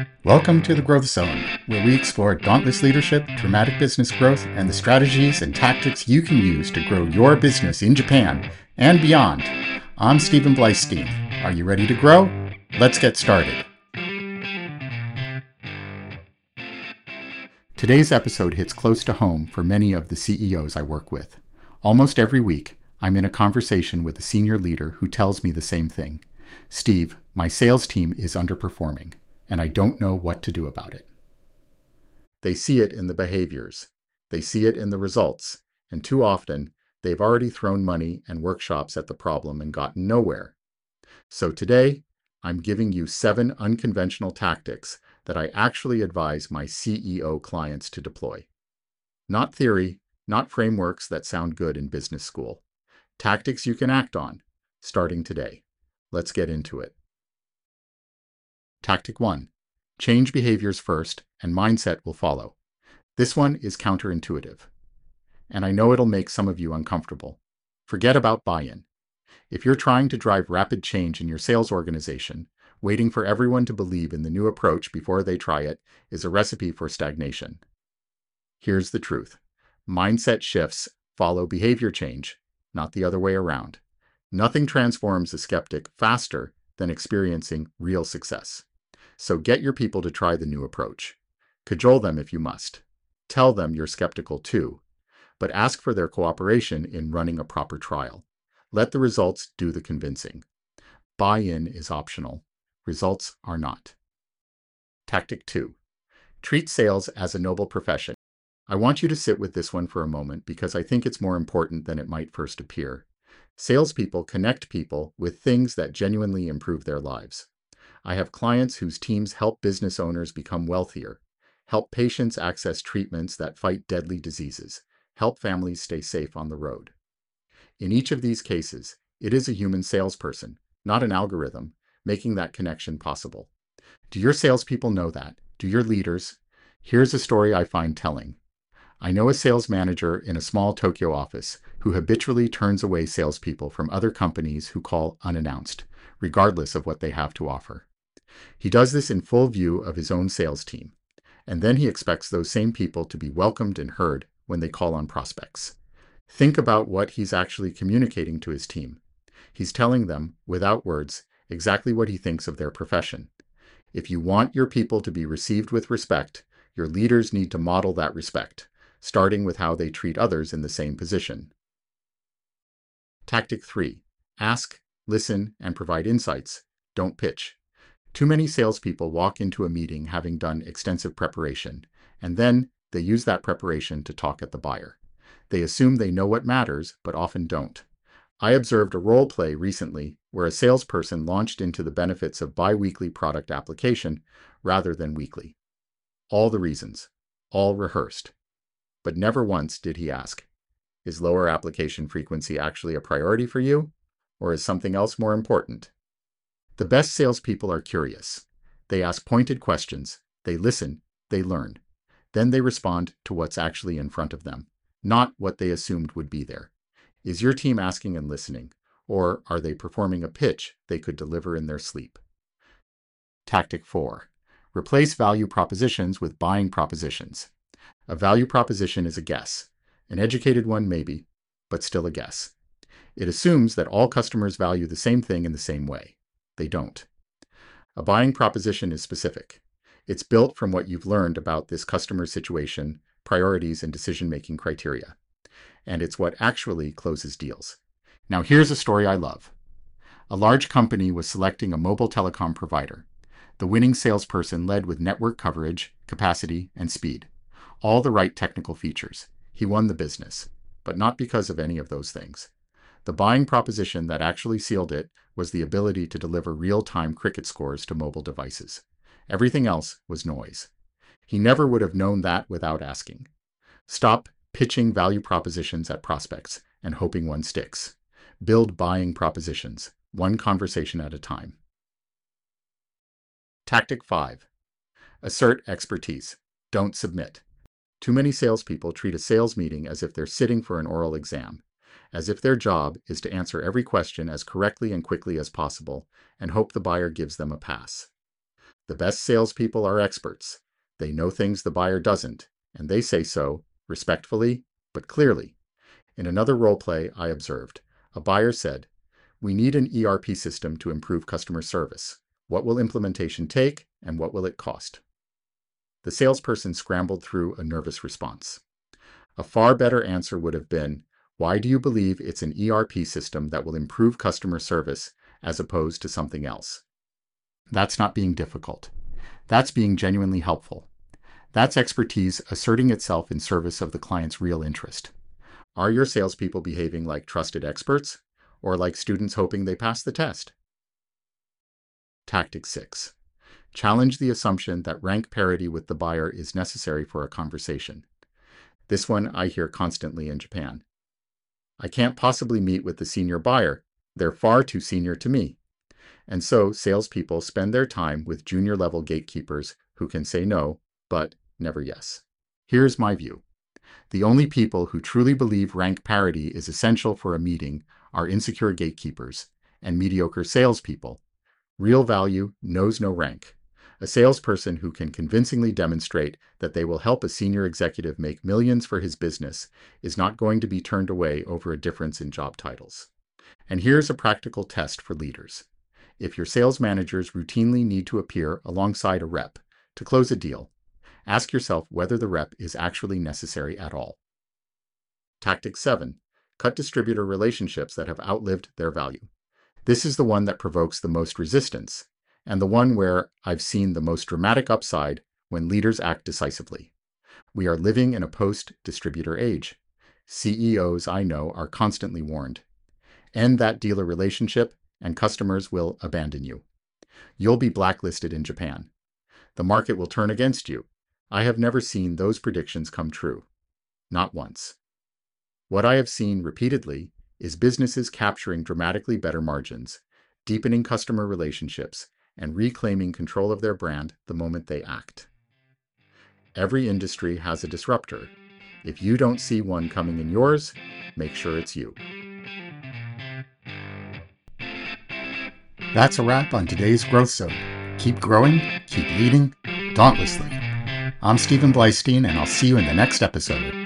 Welcome to the Growth Zone, where we explore dauntless leadership, dramatic business growth, and the strategies and tactics you can use to grow your business in Japan and beyond. I'm Stephen Blystein. Are you ready to grow? Let's get started. Today's episode hits close to home for many of the CEOs I work with. Almost every week, I'm in a conversation with a senior leader who tells me the same thing. Steve, my sales team is underperforming, and I don't know what to do about it. They see it in the behaviors. They see it in the results. And too often, they've already thrown money and workshops at the problem and gotten nowhere. So today, I'm giving you 7 unconventional tactics that I actually advise my CEO clients to deploy. Not theory, not frameworks that sound good in business school. Tactics you can act on, starting today. Let's get into it. Tactic 1. Change behaviors first, and mindset will follow. This one is counterintuitive. And I know it'll make some of you uncomfortable. Forget about buy-in. If you're trying to drive rapid change in your sales organization, waiting for everyone to believe in the new approach before they try it is a recipe for stagnation. Here's the truth. Mindset shifts follow behavior change, not the other way around. Nothing transforms a skeptic faster than experiencing real success. So get your people to try the new approach. Cajole them if you must. Tell them you're skeptical too, but ask for their cooperation in running a proper trial. Let the results do the convincing. Buy-in is optional. Results are not. Tactic 2. Treat sales as a noble profession. I want you to sit with this one for a moment because I think it's more important than it might first appear. Salespeople connect people with things that genuinely improve their lives. I have clients whose teams help business owners become wealthier, help patients access treatments that fight deadly diseases, help families stay safe on the road. In each of these cases, it is a human salesperson, not an algorithm, making that connection possible. Do your salespeople know that? Do your leaders? Here's a story I find telling. I know a sales manager in a small Tokyo office who habitually turns away salespeople from other companies who call unannounced, regardless of what they have to offer. He does this in full view of his own sales team, and then he expects those same people to be welcomed and heard when they call on prospects. Think about what he's actually communicating to his team. He's telling them, without words, exactly what he thinks of their profession. If you want your people to be received with respect, your leaders need to model that respect, starting with how they treat others in the same position. Tactic 3. Ask, listen, and provide insights. Don't pitch. Too many salespeople walk into a meeting having done extensive preparation, and then they use that preparation to talk at the buyer. They assume they know what matters, but often don't. I observed a role play recently where a salesperson launched into the benefits of bi-weekly product application rather than weekly. All the reasons, all rehearsed. But never once did he ask, is lower application frequency actually a priority for you, or is something else more important? The best salespeople are curious. They ask pointed questions, they listen, they learn. Then they respond to what's actually in front of them, not what they assumed would be there. Is your team asking and listening, or are they performing a pitch they could deliver in their sleep? Tactic 4. Replace value propositions with buying propositions. A value proposition is a guess. An educated one maybe, but still a guess. It assumes that all customers value the same thing in the same way. They don't. A buying proposition is specific. It's built from what you've learned about this customer situation, priorities, and decision-making criteria. And it's what actually closes deals. Now here's a story I love. A large company was selecting a mobile telecom provider. The winning salesperson led with network coverage, capacity, and speed. All the right technical features. He won the business, but not because of any of those things. The buying proposition that actually sealed it was the ability to deliver real-time cricket scores to mobile devices. Everything else was noise. He never would have known that without asking. Stop pitching value propositions at prospects and hoping one sticks. Build buying propositions, one conversation at a time. Tactic 5. Assert expertise. Don't submit. Too many salespeople treat a sales meeting as if they're sitting for an oral exam, as if their job is to answer every question as correctly and quickly as possible and hope the buyer gives them a pass. The best salespeople are experts. They know things the buyer doesn't, and they say so, respectfully, but clearly. In another role play I observed, a buyer said, "We need an ERP system to improve customer service. What will implementation take, and what will it cost?" The salesperson scrambled through a nervous response. A far better answer would have been, "Why do you believe it's an ERP system that will improve customer service as opposed to something else?" That's not being difficult. That's being genuinely helpful. That's expertise asserting itself in service of the client's real interest. Are your salespeople behaving like trusted experts, or like students hoping they pass the test? Tactic 6. Challenge the assumption that rank parity with the buyer is necessary for a conversation. This one I hear constantly in Japan. "I can't possibly meet with the senior buyer. They're far too senior to me." And so salespeople spend their time with junior-level gatekeepers who can say no, but never yes. Here's my view. The only people who truly believe rank parity is essential for a meeting are insecure gatekeepers and mediocre salespeople. Real value knows no rank. A salesperson who can convincingly demonstrate that they will help a senior executive make millions for his business is not going to be turned away over a difference in job titles. And here's a practical test for leaders. If your sales managers routinely need to appear alongside a rep to close a deal, ask yourself whether the rep is actually necessary at all. Tactic 7. Cut distributor relationships that have outlived their value. This is the one that provokes the most resistance, and the one where I've seen the most dramatic upside when leaders act decisively. We are living in a post-distributor age. CEOs I know are constantly warned. End that dealer relationship, and customers will abandon you. You'll be blacklisted in Japan. The market will turn against you. I have never seen those predictions come true. Not once. What I have seen repeatedly is businesses capturing dramatically better margins, deepening customer relationships, and reclaiming control of their brand the moment they act. Every industry has a disruptor. If you don't see one coming in yours, make sure it's you. That's a wrap on today's Growth Zone. Keep growing, keep leading, dauntlessly. I'm Stephen Bleistein, and I'll see you in the next episode.